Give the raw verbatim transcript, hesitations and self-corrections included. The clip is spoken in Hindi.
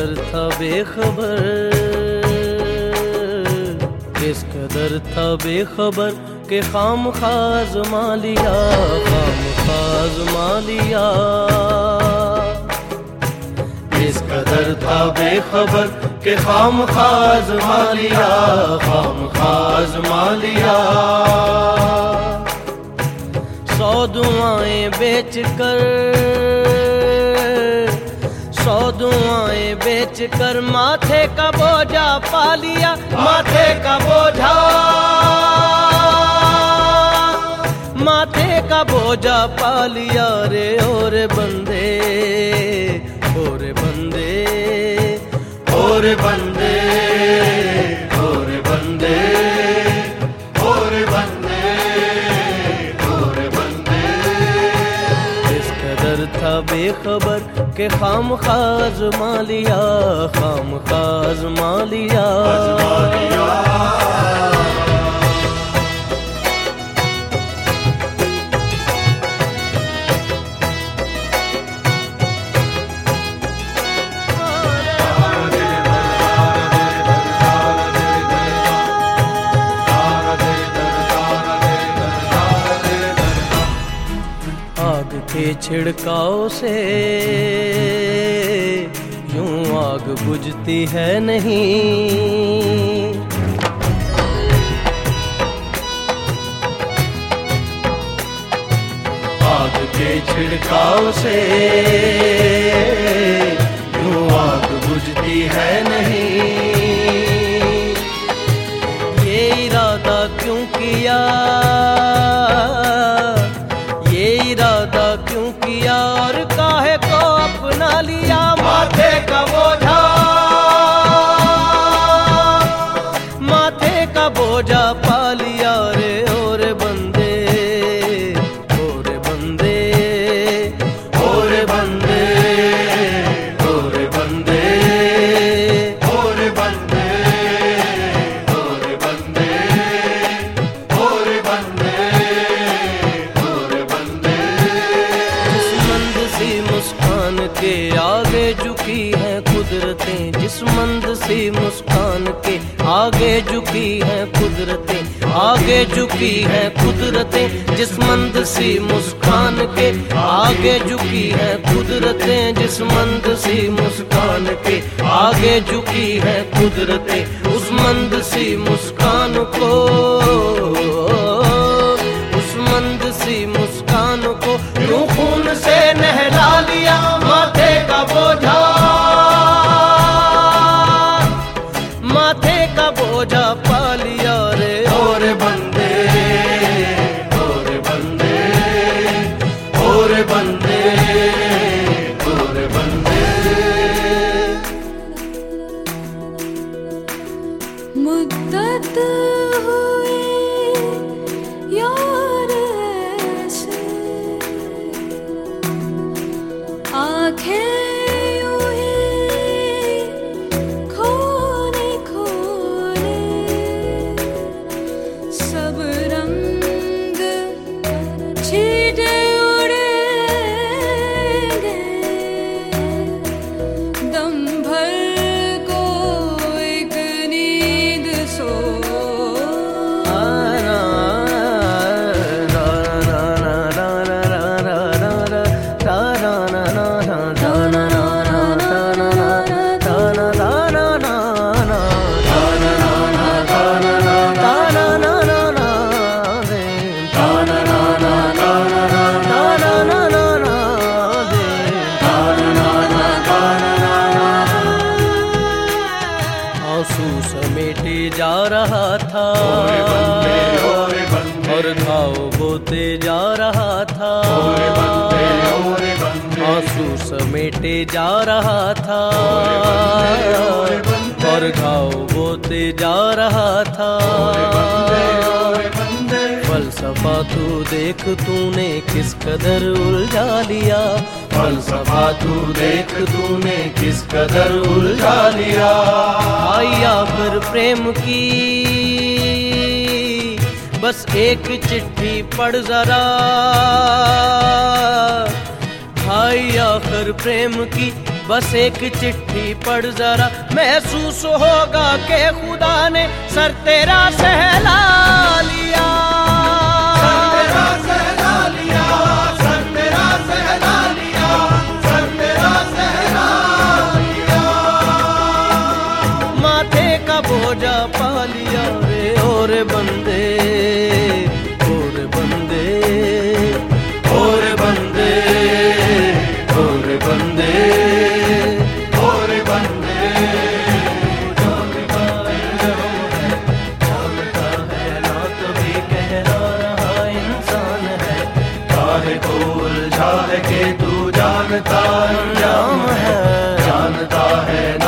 कदर था बेखबर, किस कदर था बेखबर के खाम खाज मालिया, खाम खाज मालिया। किस कदर था बेखबर के खाम खाज मालिया, खाम खाज मालिया। सौ दुआएं बेच कर, सौ दुआएं बेच कर माथे का बोझा पा लिया, माथे का बोझा, माथे का बोझा पा लिया रे। और बंदे, और बंदे, और बंदे, और बंदे, और बंदे, और बंदे। इस कदर था बेखबर के खाम खाज मालिया, खाम खाज मालिया। आग के छिड़काव से यूं आग बुझती है नहीं, आग के छिड़काव से यूं आग बुझती है नहीं। ये इरादा क्यों किया, ये इरादा क्यों किया और काहे को अपना लिया। माथे का बोझा, माथे का बोझा पा लिया रे। और बंदे, और बंदे, और बंदे, और बंदे, और बंदे, और बंदे, और बंदे, और बंदे। जिस मंद सी मुस्कान के आगे झुकी है कुदरतें, जिस मंद सी मुस्कान के आगे झुकी है कुदरतें, आगे झुकी है कुदरतें। जिस मंद सी मुस्कान के आगे झुकी है कुदरतें, जिस मंद सी मुस्कान के आगे झुकी है कुदरतें। उस मंद सी मुस्कान को, उस मंद सी मुस्कान को यूं खून से नहला लिया। माथे का बोझा, माथे का बोझा पा लिया रे। और बंदे, और बंदे, और बंदे, और बंदे। मुद्दत हुई यार ऐसे, आंखें यूं ही खोने खोने, सब रंग छीटे उड़ेंगे, दम भर को एक नींद सो। आंसू समेटे जा रहा था और घाव बोते जा रहा था, आंसू समेटे जा रहा था और घाव बोते जा रहा था। फलसफा तू देख तूने किस कदर उलझा लिया, फलसफा तू देख तूने किस कदर उलझा लिया। आई आखिर प्रेम की बस एक चिट्ठी पढ़ जरा, भाई आखिर प्रेम की बस एक चिट्ठी पढ़ जरा, महसूस होगा कि खुदा ने सर तेरा सहला लिया। सर तेरा सहला लिया, सर तेरा सहला लिया, सर तेरा सहला लिया। माथे का बोझा पा लिया रे और बंदे, और बंदे, और बंदे, और बंदे, और बंदे। जानता है ना तभी कह रहा इंसान है, काहे को उलझा है कि तू जानता अंजाम है। जानता है ना